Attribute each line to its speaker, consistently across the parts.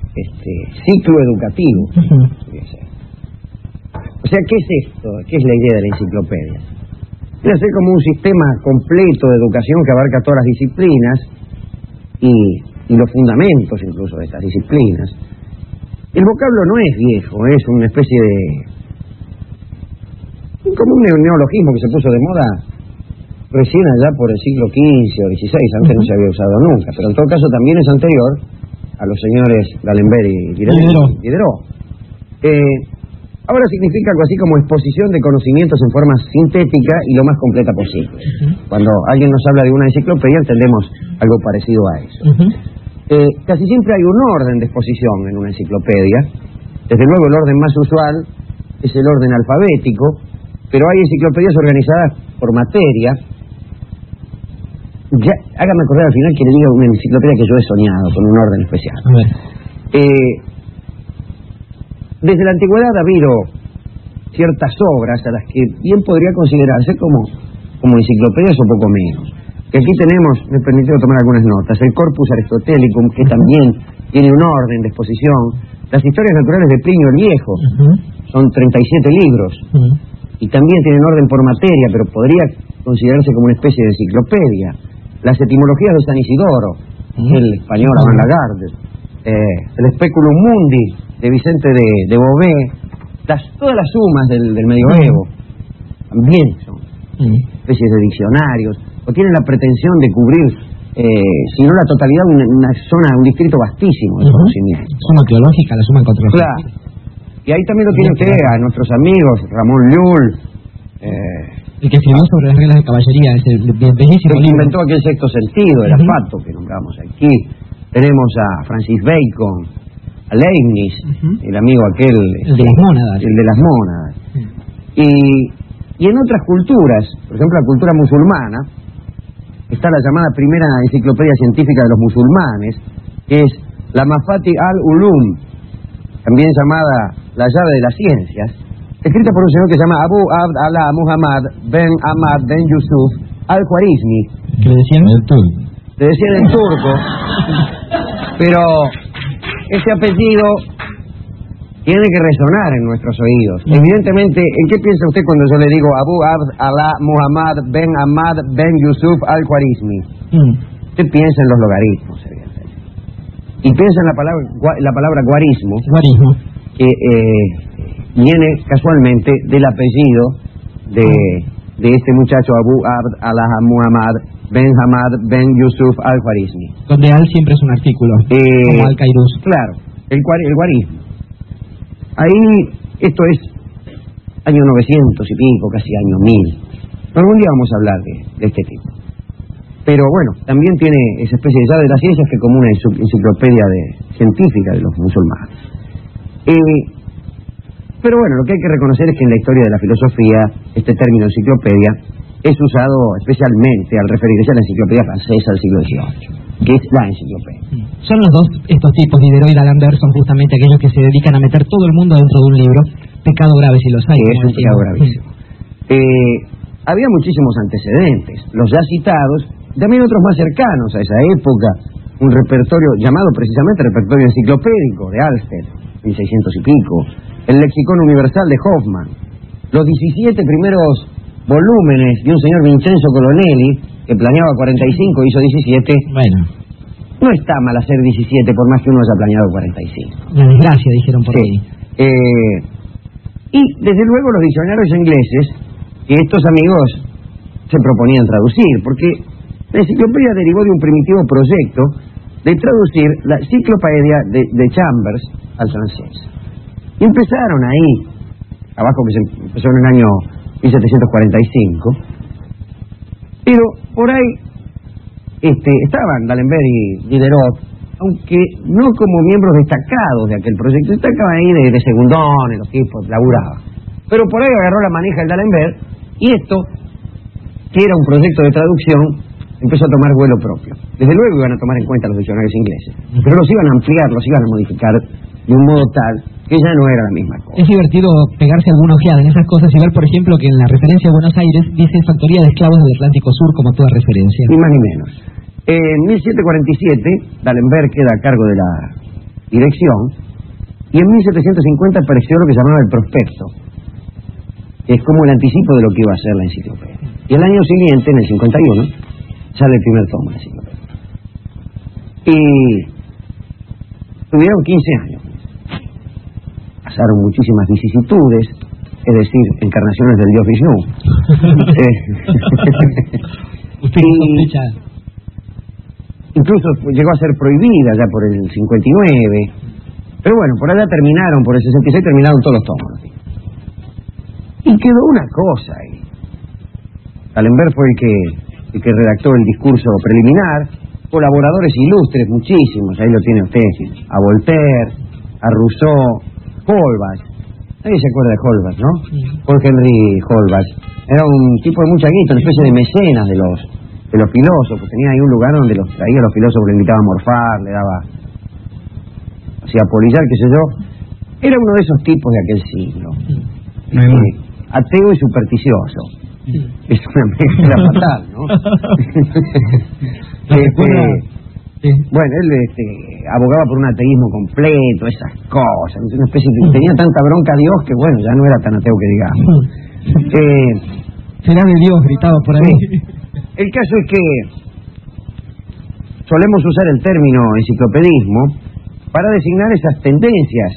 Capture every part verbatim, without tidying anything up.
Speaker 1: este, ciclo educativo. Uh-huh. O sea, ¿qué es esto? ¿Qué es la idea de la enciclopedia? Debe ser como un sistema completo de educación que abarca todas las disciplinas y, y los fundamentos incluso de estas disciplinas. El vocablo no es viejo, es una especie de... como un neologismo que se puso de moda recién allá por el siglo quince o dieciséis, antes uh-huh. no se había usado nunca, pero en todo caso también es anterior a los señores D'Alembert y Diderot. Eh, ahora significa algo así como exposición de conocimientos en forma sintética y lo más completa posible. Uh-huh. Cuando alguien nos habla de una enciclopedia entendemos algo parecido a eso. Uh-huh. eh, casi siempre hay un orden de exposición en una enciclopedia. Desde luego el orden más usual es el orden alfabético, pero hay enciclopedias organizadas por materia. Ya, hágame acordar al final que le diga una enciclopedia que yo he soñado con un orden especial. Eh, desde la antigüedad ha habido ciertas obras a las que bien podría considerarse como, como enciclopedias o poco menos. Que aquí tenemos, me he permitido tomar algunas notas, el Corpus Aristotelicum, que también tiene un orden de exposición, las historias naturales de Plinio el Viejo, uh-huh. son treinta y siete libros, uh-huh. y también tienen orden por materia, pero podría considerarse como una especie de enciclopedia. Las etimologías de San Isidoro, uh-huh. el español Avant Lagarde, eh, el Speculum Mundi de Vicente de, de Beauvais, las, todas las sumas del, del medioevo, uh-huh. también son uh-huh. especies de diccionarios, o tienen la pretensión de cubrir, eh, si no la totalidad, una, una zona, un distrito vastísimo de uh-huh. conocimiento.
Speaker 2: Suma teológica, la suma controlada.
Speaker 1: Claro. Y ahí también lo tiene usted a nuestros amigos, Ramón Llull, eh,
Speaker 2: el que escribió sobre las reglas de caballería, es el bellísimo
Speaker 1: el que
Speaker 2: libro.
Speaker 1: inventó aquel sexto sentido, el asfato, uh-huh. que nombramos aquí. Tenemos a Francis Bacon, a Leibniz, uh-huh. el amigo aquel...
Speaker 2: El de las mónadas.
Speaker 1: El de las mónadas. Uh-huh. Y, y en otras culturas, por ejemplo la cultura musulmana, está la llamada primera enciclopedia científica de los musulmanes, que es la Mafati al-Ulum, también llamada la llave de las ciencias, escrita por un señor que se llama Abu Abd Allah Muhammad Ben Ahmad Ben Yusuf al-Khwarizmi.
Speaker 2: ¿Qué le decían? El turco.
Speaker 1: Le decían el turco, pero ese apellido tiene que resonar en nuestros oídos. Mm. Evidentemente, ¿en qué piensa usted cuando yo le digo Abu Abd Allah Muhammad Ben Ahmad Ben Yusuf al-Khwarizmi? Mm. Usted piensa en los logaritmos, evidentemente. Y piensa en la palabra, la palabra guarismo,
Speaker 2: guarismo.
Speaker 1: que eh, viene casualmente del apellido de, de este muchacho Abu Abd Allah Muhammad Ben Ahmad Ben Yusuf al-Khwarizmi.
Speaker 2: Donde al siempre es un artículo,
Speaker 1: eh,
Speaker 2: como al-Kairuz.
Speaker 1: Claro, el, el guarismo. Ahí, esto es año novecientos y pico, casi año mil. Algún día vamos a hablar de, de este tipo. Pero bueno, también tiene esa especie de llave de las ciencias que es como una enciclopedia de, científica de los musulmanes. Eh, pero bueno, lo que hay que reconocer es que en la historia de la filosofía, este término enciclopedia es usado especialmente al referirse a la enciclopedia francesa del siglo dieciocho, que es la enciclopedia.
Speaker 2: Son los dos, estos tipos, Diderot y D'Alembert, son justamente aquellos que se dedican a meter todo el mundo dentro de un libro. Pecado grave si los hay.
Speaker 1: Sí, es un pecado gravísimo. Eh, había muchísimos antecedentes, los ya citados, también otros más cercanos a esa época, un repertorio llamado precisamente repertorio enciclopédico de Alsted, mil seiscientos y pico, el Lexicón Universal de Hoffman, los diecisiete primeros volúmenes de un señor Vincenzo Colonelli, que planeaba cuarenta y cinco, hizo diecisiete.
Speaker 2: Bueno.
Speaker 1: No está mal hacer diecisiete, por más que uno haya planeado cuarenta y cinco.
Speaker 2: La desgracia, dijeron por
Speaker 1: sí.
Speaker 2: ahí.
Speaker 1: Eh, y, desde luego, los diccionarios ingleses, que estos amigos se proponían traducir, porque la enciclopedia derivó de un primitivo proyecto de traducir la enciclopedia de, de Chambers al francés. Y empezaron ahí, abajo que se empezó en el año mil setecientos cuarenta y cinco, pero por ahí este, estaban D'Alembert y Diderot, aunque no como miembros destacados de aquel proyecto, estaban ahí de, de segundones, los tipos, laburaban. Pero por ahí agarró la manija el D'Alembert, y esto, que era un proyecto de traducción, empezó a tomar vuelo propio. Desde luego iban a tomar en cuenta los diccionarios ingleses, pero los iban a ampliar, los iban a modificar de un modo tal que ya no era la misma cosa.
Speaker 2: Es divertido pegarse alguna ojeada en esas cosas y ver, por ejemplo, que en la referencia a Buenos Aires dice factoría de esclavos del Atlántico Sur como toda referencia.
Speaker 1: Ni más ni menos. En mil setecientos cuarenta y siete, D'Alembert queda a cargo de la dirección, y en mil setecientos cincuenta apareció lo que se llamaba el prospecto, que es como el anticipo de lo que iba a ser la enciclopedia. Y el año siguiente, en el cincuenta y uno, sale el primer tomo de la enciclopedia. Y tuvieron quince años. Pasaron muchísimas vicisitudes, es decir, encarnaciones del dios Vishnu.
Speaker 2: ¿Usted sospecha?
Speaker 1: Incluso llegó a ser prohibida ya por el cincuenta y nueve. Pero bueno, por allá terminaron, por el sesenta y seis terminaron todos los tomos. Y quedó una cosa ahí. D'Alembert fue el que, el que redactó el discurso preliminar. Colaboradores ilustres, muchísimos, ahí lo tiene usted, a Voltaire, a Rousseau, Holbach. Nadie se acuerda de Holbach, ¿no? Sí. Paul Henry Holbach. Era un tipo de mucha guita, una especie de mecenas de los de los filósofos. Tenía ahí un lugar donde los traía a los filósofos, le invitaba a morfar, le daba, hacía polillar, qué sé yo. Era uno de esos tipos de aquel siglo. Sí. No hay más. Ateo y supersticioso. Sí. Es una mezcla fatal, ¿no? este, sí. Bueno, él este, abogaba por un ateísmo completo, esas cosas, una especie de, tenía tanta bronca a Dios que bueno, ya no era tan ateo que digamos. Eh,
Speaker 2: Será de Dios, gritaba por ahí.
Speaker 1: Sí. El caso es que solemos usar el término enciclopedismo para designar esas tendencias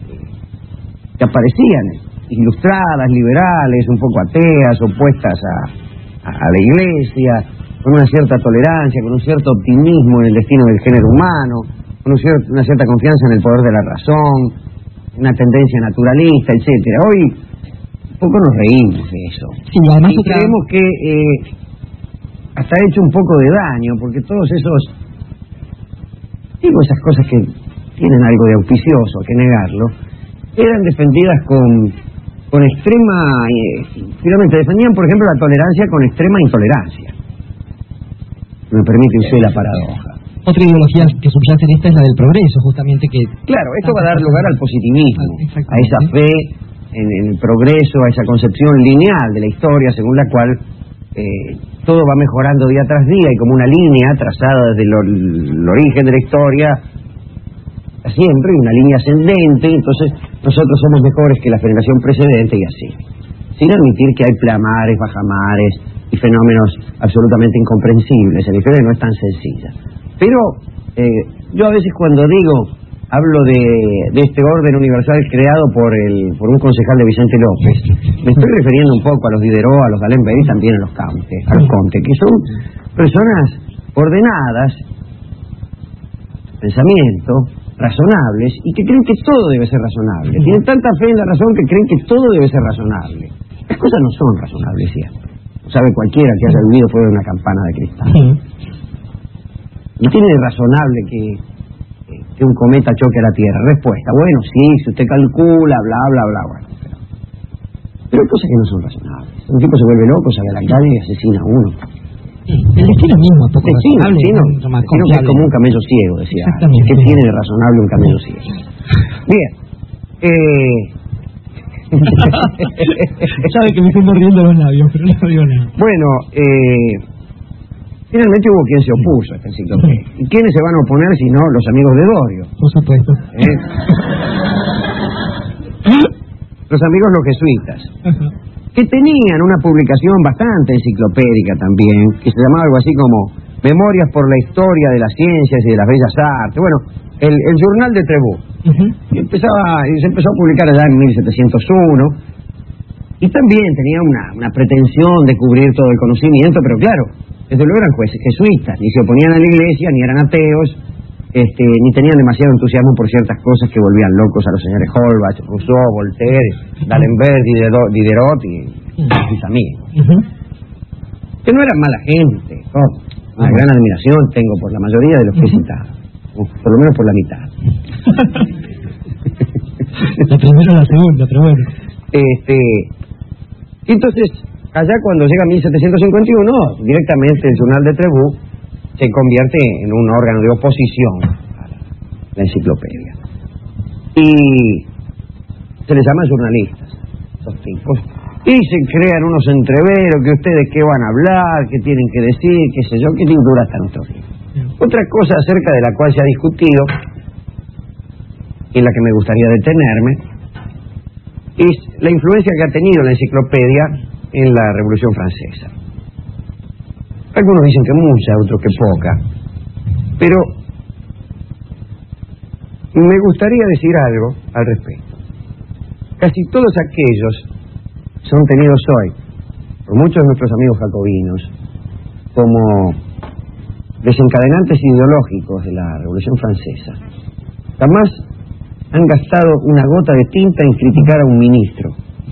Speaker 1: que aparecían, ilustradas, liberales, un poco ateas, opuestas a, a, a la Iglesia, con una cierta tolerancia, con un cierto optimismo en el destino del género humano, con un cierto, una cierta confianza en el poder de la razón, una tendencia naturalista, etcétera. Hoy un poco nos reímos de eso.
Speaker 2: Sí, además
Speaker 1: y creemos que eh, hasta ha hecho un poco de daño, porque todos esos, digo, esas cosas que tienen algo de auspicioso, hay que negarlo, eran defendidas con, con extrema, eh, finalmente defendían, por ejemplo, la tolerancia con extrema intolerancia. Me permite usted la paradoja.
Speaker 2: Otra ideología que subyace en esta es la del progreso, justamente que...
Speaker 1: Claro, esto va a dar lugar al positivismo, a esa fe en, en el progreso, a esa concepción lineal de la historia, según la cual eh, todo va mejorando día tras día y como una línea trazada desde lo, el origen de la historia siempre, una línea ascendente, entonces nosotros somos mejores que la generación precedente y así. Sin admitir que hay pleamares, bajamares y fenómenos absolutamente incomprensibles. La historia no es tan sencilla. Pero eh, yo a veces cuando digo, hablo de, de este orden universal creado por el por un concejal de Vicente López, me estoy refiriendo un poco a los Diderot, a los D'Alembert y también a los Comte, a los Comte, que son personas ordenadas, pensamiento, razonables, y que creen que todo debe ser razonable. Tienen tanta fe en la razón que creen que todo debe ser razonable. Las cosas no son razonables siempre. Sabe cualquiera que haya vivido fuera de una campana de cristal. ¿No tiene de razonable que, que un cometa choque a la Tierra? Respuesta, bueno, sí, si usted calcula, bla, bla, bla, bueno. Pero, pero hay cosas que no son razonables. Un tipo se vuelve loco, sale a la calle y asesina a uno.
Speaker 2: El destino mismo es poco
Speaker 1: destino,
Speaker 2: razonable.
Speaker 1: Destino, destino que es como un camello ciego, decía. ¿Qué tiene de razonable un camello ciego? Bien. Eh...
Speaker 2: Sabe que me estoy mordiendo los labios, pero no digo nada.
Speaker 1: Bueno, eh, finalmente hubo quien se opuso a esta enciclopedia. ¿Y quiénes se van a oponer si no los amigos de Dorio?
Speaker 2: Por supuesto.
Speaker 1: ¿Eh? Los amigos los jesuitas, que tenían una publicación bastante enciclopédica también, que se llamaba algo así como Memorias por la Historia de las Ciencias y de las Bellas Artes. Bueno, el, el Journal de Trevoux. Uh-huh. Y empezaba, y se empezó a publicar allá en mil setecientos uno, y también tenía una, una pretensión de cubrir todo el conocimiento, pero claro, desde luego eran jueces jesuitas, ni se oponían a la Iglesia, ni eran ateos, este, ni tenían demasiado entusiasmo por ciertas cosas que volvían locos a los señores Holbach, Rousseau, Voltaire, D'Alembert, Diderot, Diderot y sus amigos. Uh-huh. Que no eran mala gente, oh, una uh-huh. gran admiración tengo por la mayoría de los que he citado, por lo menos por la mitad.
Speaker 2: La primera o la segunda, pero bueno.
Speaker 1: Este, entonces, allá cuando llega mil setecientos cincuenta y uno, directamente el Journal de Trevoux se convierte en un órgano de oposición a la enciclopedia. Y se les llama jornalistas, esos tipos. Y se crean unos entreveros, que ustedes qué van a hablar, qué tienen que decir, qué sé yo, qué dura hasta nuestros días. Otra cosa acerca de la cual se ha discutido y en la que me gustaría detenerme, es la influencia que ha tenido la enciclopedia en la Revolución Francesa. Algunos dicen que mucha, otros que poca, pero me gustaría decir algo al respecto. Casi todos aquellos son tenidos hoy por muchos de nuestros amigos jacobinos como desencadenantes ideológicos de la Revolución Francesa. Jamás han gastado una gota de tinta en criticar a un ministro.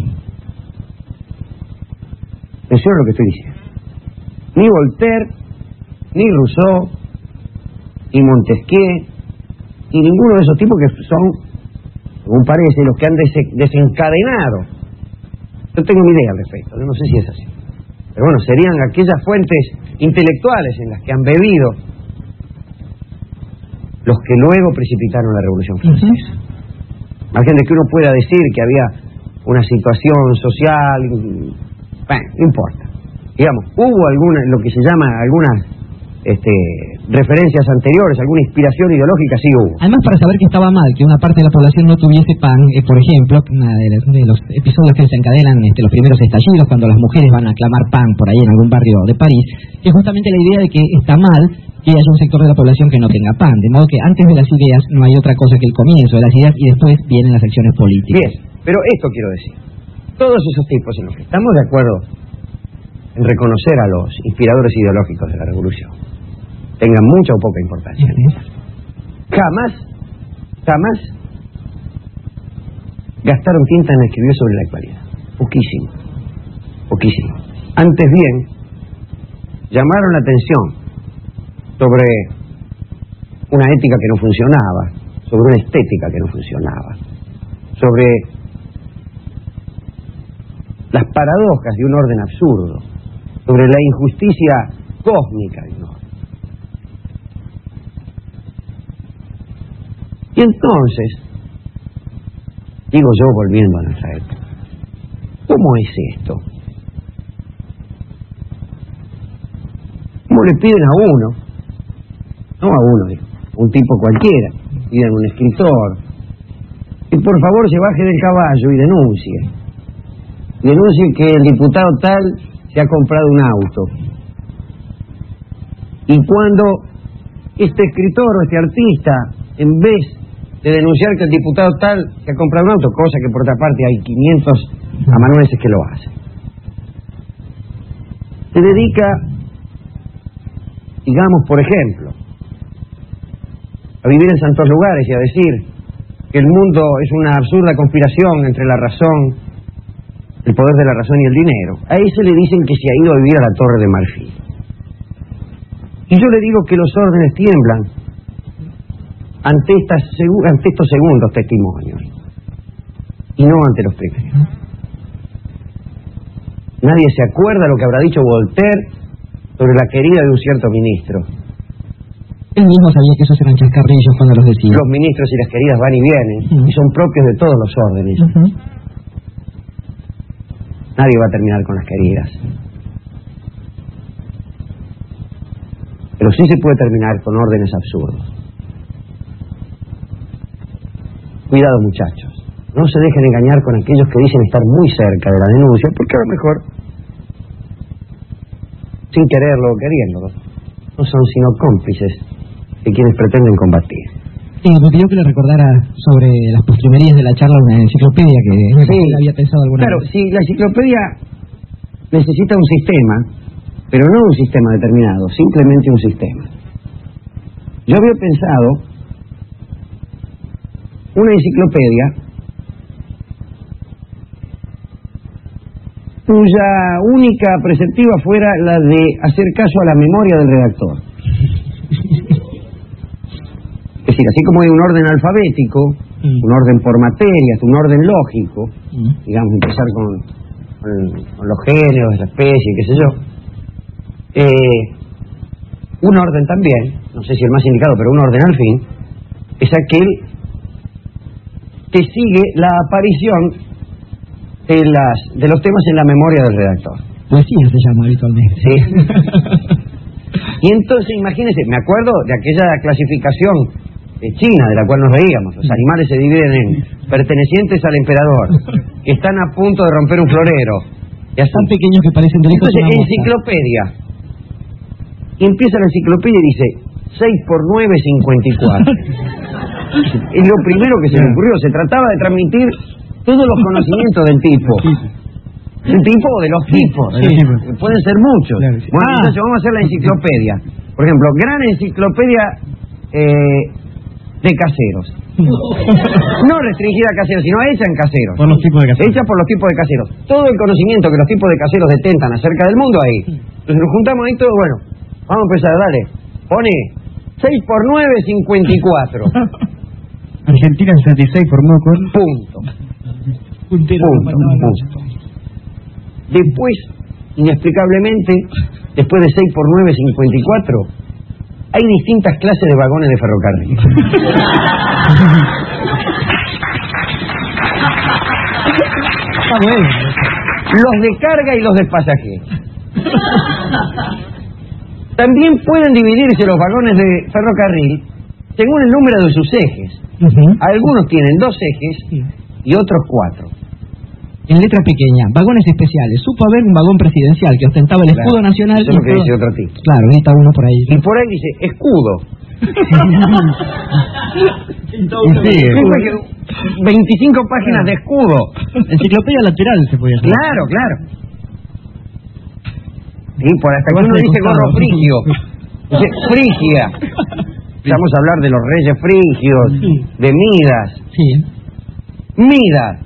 Speaker 1: Eso es lo que estoy diciendo. Ni Voltaire, ni Rousseau, ni Montesquieu, ni ninguno de esos tipos que son, según parece, los que han desencadenado. Yo tengo una idea al respecto, yo no sé si es así. Pero bueno, serían aquellas fuentes intelectuales en las que han bebido los que luego precipitaron la Revolución Francesa. Uh-huh. Más de que uno pueda decir que había una situación social, bueno, no importa. Digamos, hubo alguna, lo que se llama algunas este, referencias anteriores, alguna inspiración ideológica, sí hubo.
Speaker 2: Además, para saber que estaba mal que una parte de la población no tuviese pan, eh, por ejemplo, uno de, de los episodios que desencadenan este, los primeros estallidos, cuando las mujeres van a clamar pan por ahí en algún barrio de París, es justamente la idea de que está mal que haya un sector de la población que no tenga pan, de modo que antes de las ideas no hay otra cosa que el comienzo de las ideas y después vienen las acciones políticas.
Speaker 1: Bien, pero esto quiero decir, todos esos tipos en los que estamos de acuerdo en reconocer a los inspiradores ideológicos de la revolución, tengan mucha o poca importancia, jamás, jamás gastaron tinta en escribir sobre la actualidad. Poquísimo, poquísimo. Antes bien, llamaron la atención sobre una ética que no funcionaba, sobre una estética que no funcionaba, sobre las paradojas de un orden absurdo, sobre la injusticia cósmica de un orden. Y entonces, digo yo volviendo a nuestra época, ¿cómo es esto? ¿Cómo le piden a uno? No a uno, digo, un tipo cualquiera, piden a un escritor, que por favor se baje del caballo y denuncie. Denuncie que el diputado tal se ha comprado un auto. Y cuando este escritor o este artista, en vez de denunciar que el diputado tal se ha comprado un auto, cosa que por otra parte hay quinientos amanuenses que lo hacen, se dedica, digamos, por ejemplo, a vivir en santos lugares y a decir que el mundo es una absurda conspiración entre la razón, el poder de la razón y el dinero. A ese le dicen que se ha ido a vivir a la Torre de Marfil. Y yo le digo que los órdenes tiemblan ante, estas, ante estos segundos testimonios y no ante los primeros. Nadie se acuerda lo que habrá dicho Voltaire sobre la querida de un cierto ministro.
Speaker 2: Él mismo sabía que esos eran chascarrillos cuando los decía.
Speaker 1: Los ministros y las queridas van y vienen, uh-huh, y son propios de todos los órdenes. Uh-huh. Nadie va a terminar con las queridas. Pero sí se puede terminar con órdenes absurdos. Cuidado, muchachos. No se dejen engañar con aquellos que dicen estar muy cerca de la denuncia, porque a lo mejor, sin quererlo o queriéndolo, no son sino cómplices de quienes pretenden combatir.
Speaker 2: Sí, me pidió que le recordara sobre las postrimerías de la charla de una enciclopedia que sí, él había pensado alguna
Speaker 1: claro,
Speaker 2: vez.
Speaker 1: Sí, la enciclopedia necesita un sistema, pero no un sistema determinado, simplemente un sistema. Yo había pensado una enciclopedia cuya única preceptiva fuera la de hacer caso a la memoria del redactor. Es decir, así como hay un orden alfabético, mm. un orden por materias, un orden lógico, mm. digamos, empezar con, con, con los géneros, la especie, qué sé yo, eh, un orden también, no sé si el más indicado, pero un orden al fin, es aquel que sigue la aparición de, las, de los temas en la memoria del redactor.
Speaker 2: Poesía se llama habitualmente.
Speaker 1: Sí. Y entonces, imagínense, me acuerdo de aquella clasificación de China, de la cual nos reíamos. Los animales se dividen en pertenecientes al emperador, que están a punto de romper un florero. Y así.
Speaker 2: Tan pequeños que parecen de lejos.
Speaker 1: Entonces, enciclopedia. Y empieza la enciclopedia y dice seis por nueve, cincuenta y cuatro. Es lo primero que se me ocurrió. Se trataba de transmitir todos los conocimientos del tipo. ¿El tipo o de los tipos?
Speaker 2: Sí.
Speaker 1: Pueden ser muchos.
Speaker 2: Claro, sí.
Speaker 1: Bueno,
Speaker 2: Ah.
Speaker 1: entonces vamos a hacer la enciclopedia. Por ejemplo, gran enciclopedia eh, de caseros. No restringida a caseros, sino hecha en caseros.
Speaker 3: Por los tipos de caseros.
Speaker 1: Hecha por los tipos de caseros. Todo el conocimiento que los tipos de caseros detentan acerca del mundo ahí. Entonces nos juntamos ahí todo, bueno, vamos a empezar, dale. Pone seis por nueve, cincuenta y cuatro.
Speaker 3: Argentina sesenta y seis formó con...
Speaker 1: Punto.
Speaker 2: Puntero.
Speaker 1: Punto. Punto. Después, inexplicablemente, después de seis por nueve, cincuenta y cuatro, hay distintas clases de vagones de ferrocarril.
Speaker 2: Está bueno.
Speaker 1: Los de carga y los de pasajeros. También pueden dividirse los vagones de ferrocarril según el número de sus ejes.
Speaker 2: Uh-huh.
Speaker 1: Algunos tienen dos ejes y otros cuatro.
Speaker 2: En letra pequeña, vagones especiales. Supo haber un vagón presidencial que ostentaba el escudo
Speaker 1: Claro,
Speaker 2: nacional.
Speaker 1: eso es lo que
Speaker 2: y
Speaker 1: dice
Speaker 2: todo-
Speaker 1: otro tipo.
Speaker 2: Claro, grita uno por ahí.
Speaker 1: Y por ahí dice escudo.
Speaker 3: Y sigue.
Speaker 1: Fíjate que veinticinco páginas de escudo.
Speaker 3: Enciclopedia lateral se podía hacer.
Speaker 1: Claro, claro. Sí, por hasta que
Speaker 3: Vas
Speaker 1: uno
Speaker 3: de
Speaker 1: dice
Speaker 3: costado.
Speaker 1: gorro frigio. Dice frigia. Vamos a hablar de los reyes frigios, de Midas.
Speaker 2: Sí.
Speaker 1: Midas.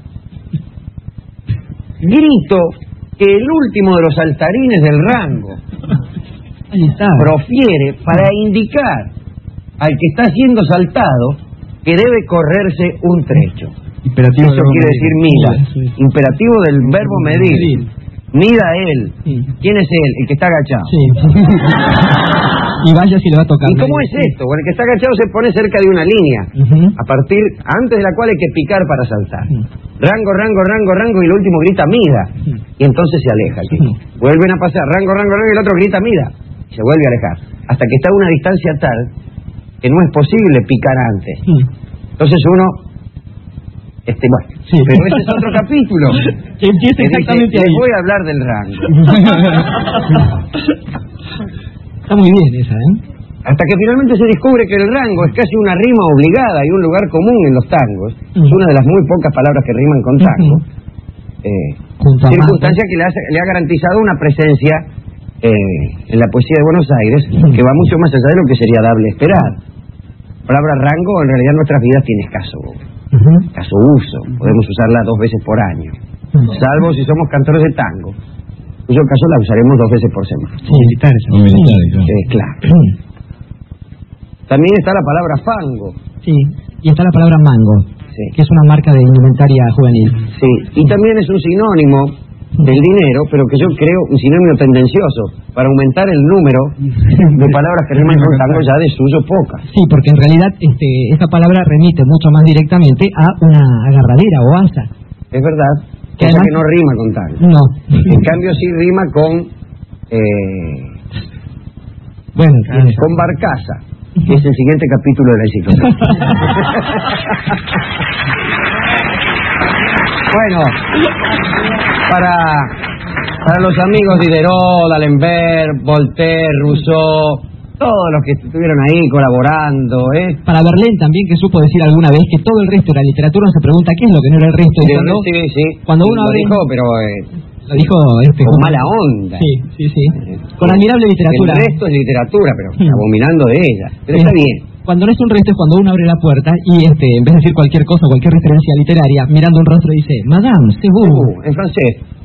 Speaker 1: Grito que el último de los saltarines del rango
Speaker 2: Ahí está.
Speaker 1: profiere para indicar al que está siendo saltado que debe correrse un trecho.
Speaker 3: Imperativo
Speaker 1: Eso
Speaker 3: verbo
Speaker 1: quiere
Speaker 3: medir.
Speaker 1: decir mida.
Speaker 2: Sí, sí.
Speaker 1: Imperativo del verbo medir. Mida él.
Speaker 2: Sí.
Speaker 1: ¿Quién es él? El que está agachado.
Speaker 2: Sí. Y vaya si le va a tocar.
Speaker 1: ¿Y cómo es esto? Bueno, el que está agachado se pone cerca de una línea,
Speaker 2: Ujú.
Speaker 1: a partir, antes de la cual hay que picar para saltar.
Speaker 2: Sí.
Speaker 1: Rango, rango, rango, rango, y el último grita mida.
Speaker 2: Sí.
Speaker 1: Y entonces se aleja el tipo.
Speaker 2: Sí.
Speaker 1: Vuelven a pasar, rango, rango, rango, y el otro grita mida. Y se vuelve a alejar. Hasta que está a una distancia tal que no es posible picar antes.
Speaker 2: Sí.
Speaker 1: Entonces uno, este, bueno,
Speaker 2: Sí.
Speaker 1: pero ese es otro capítulo.
Speaker 2: Que empieza
Speaker 1: Que dice,
Speaker 2: exactamente
Speaker 1: les
Speaker 2: ahí.
Speaker 1: voy a hablar del rango.
Speaker 2: Está muy bien esa, ¿eh?
Speaker 1: Hasta que finalmente se descubre que el rango es casi una rima obligada y un lugar común en los tangos.
Speaker 2: Mm.
Speaker 1: Es una de las muy pocas palabras que riman con tango. Eh,
Speaker 2: Junto a
Speaker 1: circunstancia que le, hace- le ha garantizado una presencia eh, en la poesía de Buenos Aires que va mucho más allá de lo que sería dable esperar. La palabra rango en realidad en nuestras vidas tiene escaso,
Speaker 2: Ujú.
Speaker 1: escaso uso. Podemos usarla dos veces por año, salvo si somos cantores de tango, en cuyo caso la usaremos dos veces por semana.
Speaker 2: Sí.
Speaker 3: Militares.
Speaker 2: Sí.
Speaker 3: Militares, claro.
Speaker 1: Eh, claro. También está la palabra fango.
Speaker 2: Sí. Y está la palabra mango,
Speaker 1: Sí.
Speaker 2: que es una marca de indumentaria juvenil.
Speaker 1: Sí, y también es un sinónimo del dinero, pero que yo creo un sinónimo tendencioso para aumentar el número de palabras que riman con tango ya de suyo pocas.
Speaker 2: Sí, porque en realidad este, esta palabra remite mucho más directamente a una agarradera o asa.
Speaker 1: Es verdad,
Speaker 2: Que
Speaker 1: cosa
Speaker 2: además-
Speaker 1: que no rima con tango.
Speaker 2: No.
Speaker 1: En cambio sí rima con eh,
Speaker 2: Bueno, tiene-
Speaker 1: con barcaza, que es el siguiente capítulo de la enciclopedia. Bueno, para, para los amigos Diderot, D'Alembert, Voltaire, Rousseau, todos los que estuvieron ahí colaborando, ¿eh?
Speaker 2: para Verlaine también, que supo decir alguna vez que todo el resto de la literatura se pregunta qué es lo que no era el resto. Y
Speaker 1: Sí,
Speaker 2: cuando,
Speaker 1: sí, sí.
Speaker 2: cuando uno
Speaker 1: lo
Speaker 2: abre-
Speaker 1: dijo, pero eh,
Speaker 2: lo dijo este,
Speaker 1: con
Speaker 2: Juan-
Speaker 1: mala onda.
Speaker 2: Sí, sí, sí. Con admirable literatura.
Speaker 1: El resto es literatura, pero
Speaker 2: Sí.
Speaker 1: abominando de ella. Pero
Speaker 2: Sí.
Speaker 1: está bien.
Speaker 2: Cuando no es un resto es cuando uno abre la puerta y este en vez de decir cualquier cosa, cualquier referencia literaria, mirando un rostro dice, Madame, c'est vous.
Speaker 1: Uh, en francés.